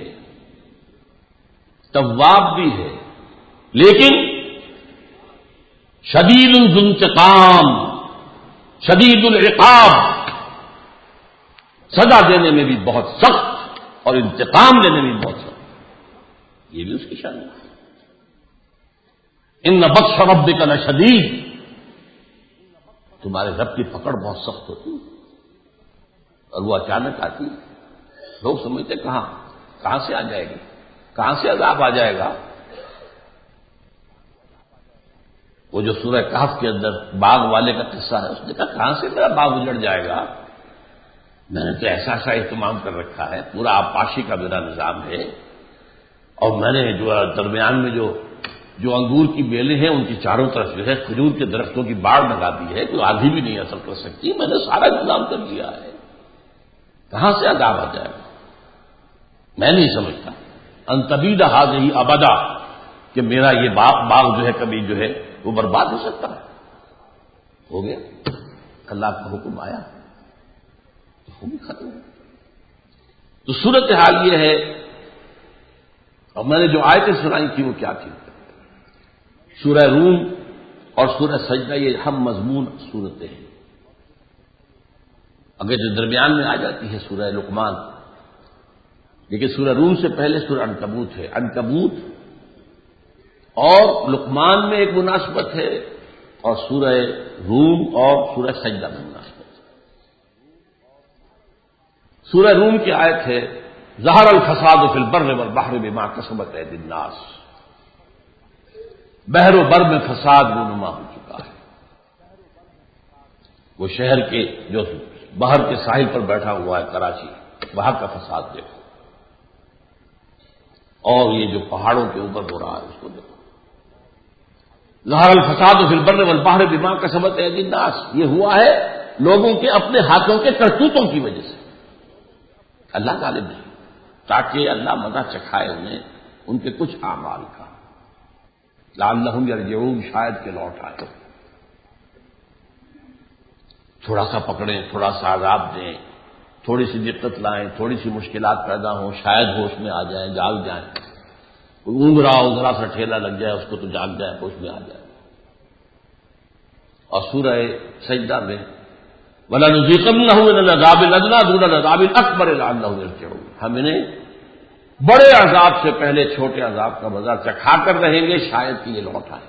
B: تواب بھی ہے، لیکن شدید الانتقام، شدید العقاب، سزا دینے میں بھی بہت سخت اور انتقام لینے میں بھی بہت سخت. یہ بھی اس کی شان ہے. ان بطش ربک لشدید، تمہارے رب کی پکڑ بہت سخت ہوتی اور وہ اچانک آتی. لوگ سمجھتے کہاں سے آ جائے گی, کہاں سے عذاب آ جائے گا. وہ جو سورہ کہف کے اندر باغ والے کا قصہ ہے, اس نے کہا کہاں سے میرا باغ اجڑ جائے گا, میں نے تو ایسا اہتمام کر رکھا ہے, پورا آبپاشی کا میرا نظام ہے, اور میں نے جو درمیان میں جو انگور کی بیلیں ہیں ان کی چاروں طرف جو ہے کھجور کے درختوں کی باڑ لگا دی ہے, کوئی آدھی بھی نہیں اثر کر سکتی, میں نے سارا انتظام کر لیا ہے, کہاں سے عذاب آ جائے گا. میں نہیں سمجھتا ان تبید ہذہ ابدا کہ میرا یہ باغ جو ہے کبھی جو ہے وہ برباد ہو سکتا ہے. ہو گیا, اللہ کا حکم آیا تو وہ بھی ختم ہو. تو صورتحال یہ ہے, اور میں نے جو آیتیں سنائی تھی وہ کیا تھی, سورہ روم اور سورہ سجدہ, یہ ہم مضمون صورتیں ہیں. اگر جو درمیان میں آ جاتی ہے سورہ لقمان, لیکن سورہ روم سے پہلے سورہ عنکبوت ہے. عنکبوت اور لقمان میں ایک مناسبت ہے, اور سورہ روم اور سورہ سجدہ میں مناسبت ہے. سورہ روم کی آیت ہے ظہر الفساد فی البر والبحر بما کسبت ایدی الناس. بحر و بر میں فساد رونما ہو چکا ہے. وہ شہر کے جو باہر کے ساحل پر بیٹھا ہوا ہے کراچی, وہاں کا فساد دیکھو, اور یہ جو پہاڑوں کے اوپر ہو رہا ہے اس کو دیکھو. ظہر الفساد فی البر والبحر بما کسبت ایدی الناس, یہ ہوا ہے لوگوں کے اپنے ہاتھوں کے کرتوتوں کی وجہ سے. اللہ غالب نہیں, تاکہ اللہ مزہ چکھائے انہیں ان کے کچھ اعمال کا. لعلہم یرجعون, شاید کہ لوٹ آئے, تھوڑا سا پکڑیں, تھوڑا سا عذاب دیں, تھوڑی سی دقت لائیں, تھوڑی سی مشکلات پیدا ہوں, شاید ہوش میں آ جائیں, جاگ جائیں. کوئی اونگ رہا ہو, ذرا سا ٹھیلا لگ جائے اس کو تو جاگ جائے, ہوش میں آ جائے. اور سورہ سجدہ میں وَلَنُذِيقَنَّهُمْ مِنَ الْعَذَابِ الْأَدْنَىٰ دُونَ الْعَذَابِ الْأَكْبَرِ لَعَلَّهُمْ يَرْجِعُونَ, ہم انہیں بڑے عذاب سے پہلے چھوٹے عذاب کا مزہ چکھا کر رہیں گے, شاید کہ یہ لوٹ آئے.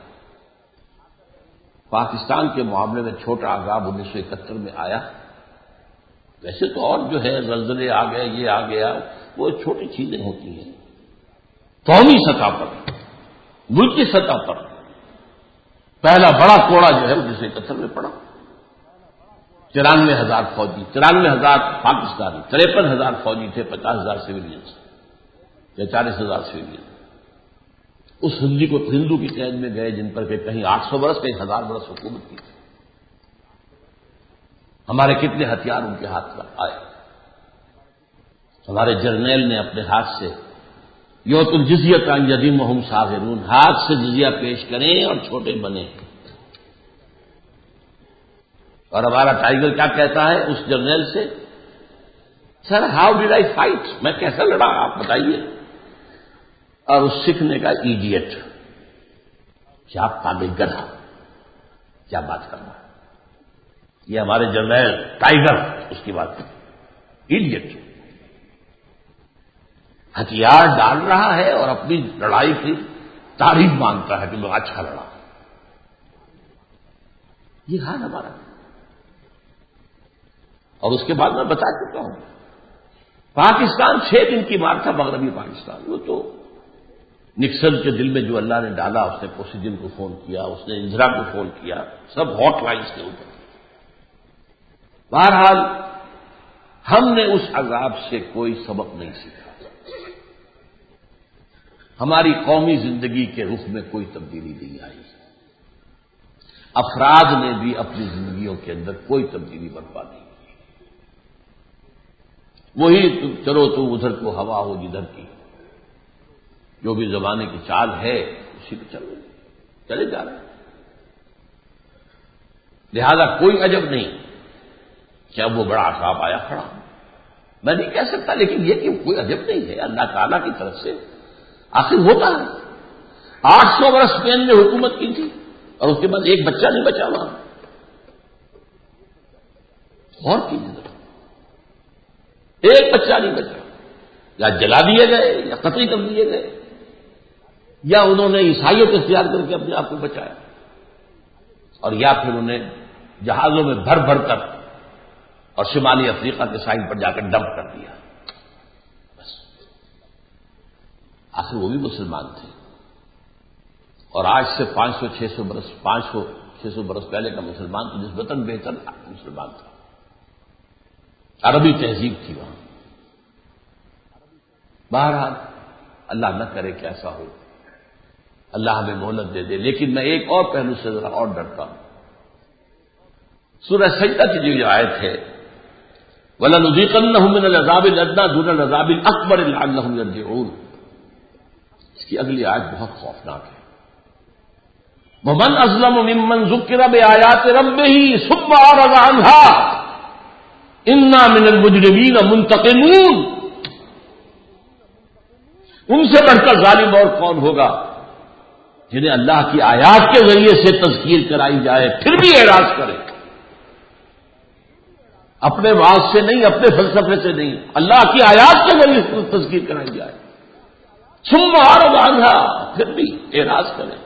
B: پاکستان کے معاملے میں چھوٹا عذاب 1971 میں آیا. ویسے تو اور جو ہے زلزلے آ گئے, یہ آ گیا, وہ چھوٹی چیزیں ہوتی ہیں. قومی سطح پر, ملک کی سطح پر پہلا بڑا کوڑا جو ہے 1971 میں پڑا. 93,000 فوجی, 93,000 پاکستانی, 53,000 فوجی تھے, 50,000 سویلینز یا 40,000 سویلین. اس ہندو کی قید میں گئے جن پر کہ کہیں 800 برس کہیں 1000 برس حکومت کی. ہمارے کتنے ہتھیار ان کے ہاتھ پر آئے. ہمارے جرنیل نے اپنے ہاتھ سے یوت الجزیۃ عن ید وہم صاغرون, ہاتھ سے جزیہ پیش کریں اور چھوٹے بنے. اور ہمارا ٹائیگر کیا کہتا ہے اس جرنیل سے, sir how did I fight, میں کیسا لڑا آپ بتائیے. اور اس سکھ نے کہا ایڈیٹ, کیا پاگل گدھا, کیا بات کر رہا ہے. یہ ہمارے جرنیل ٹائیگر اس کی بات کریں, ایڈیٹ. ہتھیار ڈال رہا ہے اور اپنی لڑائی کی تعریف مانگتا ہے کہ میں اچھا لڑا. یہ حال ہمارا. اور اس کے بعد میں بتا چکا ہوں, پاکستان 6 دن کی مار تھا, مغربی پاکستان. وہ تو نکسن کے دل میں جو اللہ نے ڈالا, اس نے پوسیجن کو فون کیا, اس نے اندرا کو فون کیا, سب ہاٹ لائنز کے اوپر. بہرحال ہم نے اس عذاب سے کوئی سبق نہیں سیکھا. ہماری قومی زندگی کے رخ میں کوئی تبدیلی نہیں آئی. افراد نے بھی اپنی زندگیوں کے اندر کوئی تبدیلی برپا نہیں کی. وہی چلو تو ادھر کو ہوا ہو جدھر کی, جو بھی زمانے کی چال ہے اسی پہ چلے جا رہے ہیں. لہذا کوئی عجب نہیں کہ اب وہ بڑا عذاب آیا کھڑا. میں نہیں کہہ سکتا, لیکن یہ کہ کوئی عجب نہیں ہے, اللہ تعالیٰ کی طرف سے آخر ہوتا ہے. 800 برس اسپین میں حکومت کی تھی اور اس کے بعد ایک بچہ نہیں بچا وہاں. غور کیجیے, ایک بچہ نہیں بچا. یا جلا دیے گئے یا قتل کر دیے گئے, یا انہوں نے عیسائیت اختیار کر کے اپنے آپ کو بچایا, اور یا پھر انہیں جہازوں میں بھر بھر کر اور شمالی افریقہ کے ساحل پر جا کر ڈمپ کر دیا. بس آخر وہ بھی مسلمان تھے. اور آج سے 500-600 برس پہلے کا مسلمان تو نسبتاً بہتر مسلمان تھا. عربی تہذیب تھی وہاں. بہرحال اللہ نہ کرے کہ ایسا ہو، اللہ ہمیں مہلت دے دے. لیکن میں ایک اور پہلو سے ذرا اور ڈرتا ہوں. سورہ سجدہ کی جو آیت ہے وَلَنُذِيقَنَّهُم مِّنَ الْعَذَابِ الْأَدْنَىٰ دُونَ الْعَذَابِ الْأَكْبَرِ لَعَلَّهُمْ يَرْجِعُونَ، اس کی اگلی آیت بہت خوفناک ہے. وَمَنْ أَظْلَمُ مِمَّنْ ذُكِّرَ بِآيَاتِ رَبِّهِ ثُمَّ أَعْرَضَ عَنْهَا إِنَّا مِنَ الْمُجْرِمِينَ مُنْتَقِمُونَ. ان سے بڑھ کر ظالم اور کون ہوگا جنہیں اللہ کی آیات کے ذریعے سے تذکیر کرائی جائے پھر بھی اعراض کرے. اپنے واز سے نہیں، اپنے فلسفے سے نہیں، اللہ کی آیات کے ذریعے سے تذکیر کرائی جائے ثم أعرض عنها پھر بھی اعراض کرے.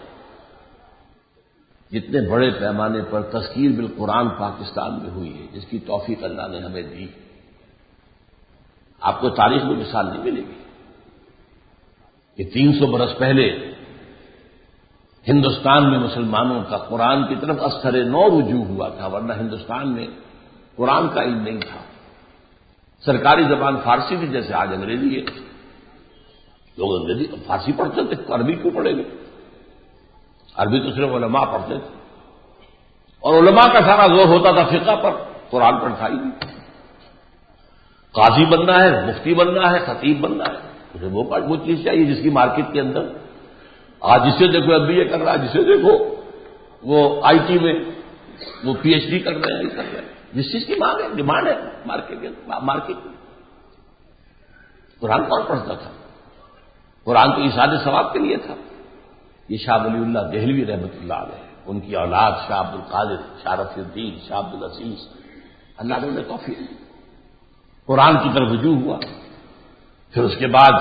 B: جتنے بڑے پیمانے پر تذکیر بالقرآن پاکستان میں ہوئی ہے، جس کی توفیق اللہ نے ہمیں دی، آپ کو تاریخ میں مثال نہیں ملے گی کہ 300 برس پہلے ہندوستان میں مسلمانوں کا قرآن کی طرف اثر نو رجوع ہوا تھا، ورنہ ہندوستان میں قرآن کا علم نہیں تھا. سرکاری زبان فارسی تھی، جیسے آج انگریزی ہے. لوگ انگریزی فارسی پڑھتے تھے، عربی کیوں پڑھیں گے؟ عربی تو صرف علماء پڑھتے تھے، اور علماء کا سارا زور ہوتا تھا فقہ پر، قرآن پر تھا ہی نہیں. قاضی بننا ہے، مفتی بننا ہے، خطیب بننا ہے، اسے وہ چیز چاہیے جس کی مارکیٹ کے اندر آج جسے دیکھو MBA کر رہا ہے، جسے دیکھو وہ IT میں وہ PhD کر رہے ہیں، کر رہے ہیں. جس چیز کی مانگ ہے، ڈیمانڈ ہے مارکیٹ میں. قرآن کون پڑھتا تھا؟ قرآن تو ایصال ثواب کے لیے تھا. یہ شاہ ولی اللہ دہلوی رحمۃ اللہ علیہ، ان کی اولاد شاہ عبد القادر، شاہ رفیع الدین، شاہ عبد العزیز، اللہ نے انہیں توفیق دی. قرآن کی طرف رجوع ہوا. پھر اس کے بعد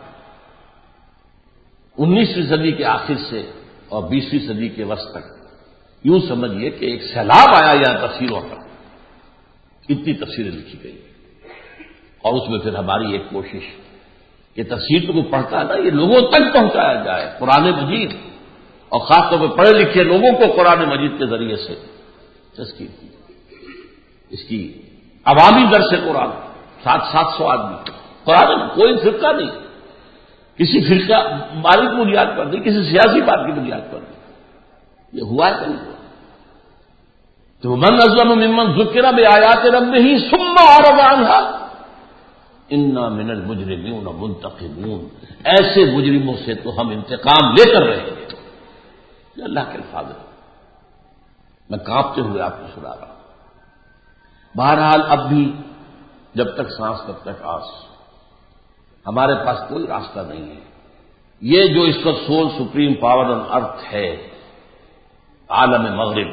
B: 19ویں صدی کے آخر سے اور 20ویں صدی کے وسط تک یوں سمجھیے کہ ایک سیلاب آیا یہاں تفسیروں کا. اتنی تفسیریں لکھی گئی، اور اس میں پھر ہماری ایک کوشش کہ تفسیر تو کوئی پڑھتا ہے نا، یہ لوگوں تک پہنچایا جائے قرآن مجید، اور خاص طور پہ پڑھے لکھے لوگوں کو قرآن مجید کے ذریعے سے تذکیر کی. اس کی عوامی درس قرآن 700 آدمی قرآن، کوئی فرقہ نہیں، کسی فرقہ مالی کی بنیاد پر نہیں، کسی سیاسی بات کی بنیاد پر نہیں. یہ ہوا ہے کہیں ہوا. تو من اظلم ممن ذکر بآیات ربہ ثم أعرض عنها انا من المجرمین منتقمون. ایسے مجرموں سے تو ہم انتقام لے کر رہے ہیں. یہ اللہ کے الفاظ ہیں، میں کانپتے ہوئے آپ کو سنا رہا ہوں. بہرحال اب بھی جب تک سانس تب تک آس، ہمارے پاس کوئی راستہ نہیں ہے. یہ جو اس وقت sole supreme power on earth ہے، عالم مغرب،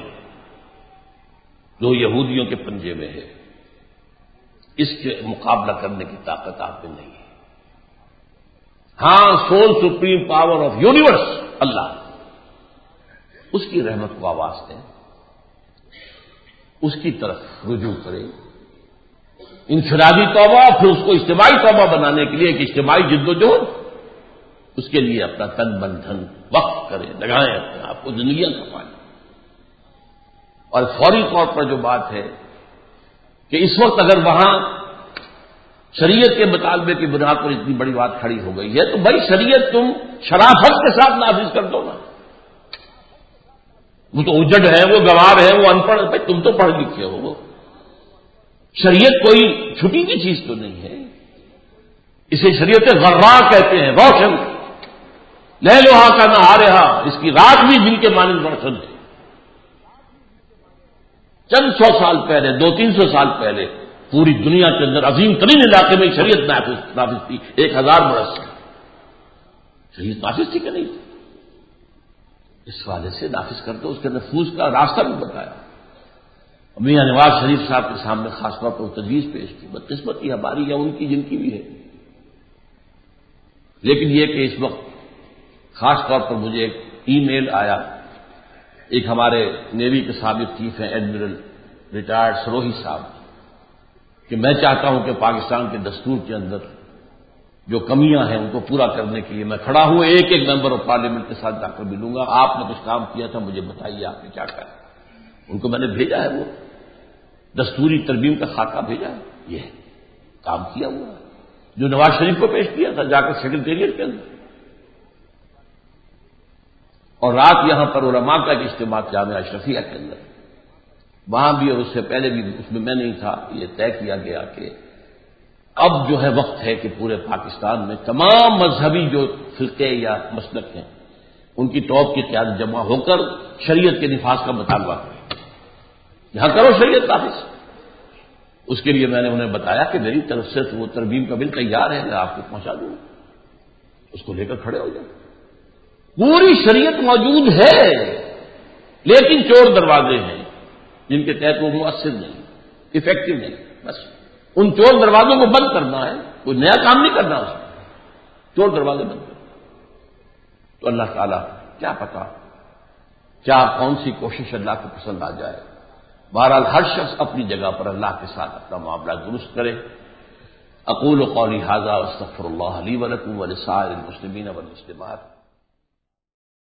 B: جو یہودیوں کے پنجے میں ہے، اس کے مقابلہ کرنے کی طاقت آپ میں نہیں ہے. ہاں، sole supreme power of universe اللہ، اس کی رحمت کو آواز دیں، اس کی طرف رجوع کریں. انفرادی توبہ، پھر اس کو اجتماعی توبہ بنانے کے لیے ایک اجتماعی جد و جہد، اس کے لیے اپنا تن من دھن وقف کریں، لگائیں اپنے آپ کو، زندگیاں کمائیں. اور فوری طور پر جو بات ہے کہ اس وقت اگر وہاں شریعت کے مطالبے کی بنیاد پر اتنی بڑی بات کھڑی ہو گئی ہے تو بھائی شریعت تم شرافت کے ساتھ نافذ کر دو نا. وہ تو اجڑ ہے، وہ گوار ہے، وہ ان پڑھ، بھائی تم تو پڑھ لکھے ہو. شریعت کوئی چھٹی کی چیز تو نہیں ہے. اسے شریعت غرا کہتے ہیں، روشن. لیلھا کا نہارھا، اس کی رات بھی دن کے مانند روشن ہے. چند 100 سال پہلے، 200-300 سال پہلے پوری دنیا کے اندر عظیم ترین علاقے میں شریعت نافذ تھی. 1000 برس سے شریعت نافذ تھی کہ نہیں تھی؟ اس والے سے نافذ کر دو، اس کے نفوذ کا راستہ بھی بتایا. میاں نواز شریف صاحب کے سامنے خاص طور پر تجویز پیش کی. بدقسمتی ہماری یا ان کی، جن کی بھی ہے. لیکن یہ کہ اس وقت خاص طور پر مجھے ایک ای میل آیا، ایک ہمارے نیوی کے سابق چیف ہیں ایڈمرل ریٹائرڈ سروہی صاحب کہ میں چاہتا ہوں کہ پاکستان کے دستور کے اندر جو کمیاں ہیں ان کو پورا کرنے کے لیے میں کھڑا ہوں، ایک ایک ممبر آف پارلیمنٹ کے ساتھ جا کر ملوں گا، آپ نے کچھ کام کیا تھا مجھے بتائیے آپ نے کیا کیا۔ ان کو میں نے بھیجا ہے، وہ دستوری ترمیم کا خاکہ بھیجا ہے، یہ کام کیا ہوا ہے جو نواز شریف کو پیش کیا تھا جا کر سیکرٹیریٹ کے اندر۔ اور رات یہاں پر علماء کا ایک اجتماع جامعہ اشرفیہ کے اندر، وہاں بھی اور اس سے پہلے بھی اس میں نہیں تھا، یہ طے کیا گیا کہ اب جو ہے وقت ہے کہ پورے پاکستان میں تمام مذہبی جو فرقے یا مسلک ہیں ان کی ٹاپ کی قیادت جمع ہو کر شریعت کے نفاذ کا مطالبہ کرے، یہاں کرو شریعت نافذ۔ اس کے لیے میں نے انہیں بتایا کہ میری طرف سے تو وہ ترمیم کا بل تیار ہے، میں آپ کو پہنچا دوں گا، اس کو لے کر کھڑے ہو جائیں۔ پوری شریعت موجود ہے لیکن چور دروازے ہیں جن کے تحت وہ مؤثر نہیں، افیکٹو نہیں، بس ان چور دروازوں کو بند کرنا ہے، کوئی نیا کام نہیں کرنا، اس میں چور دروازے بند کرنا۔ تو اللہ تعالیٰ کیا پتا کیا کون سی کوشش اللہ کو پسند آ جائے۔ بہرحال ہر شخص اپنی جگہ پر اللہ کے ساتھ اپنا معاملہ درست کرے۔ اقول قولی ھذا واستغفر اللہ لی ولکم ولسائر المسلمین والمسلمات۔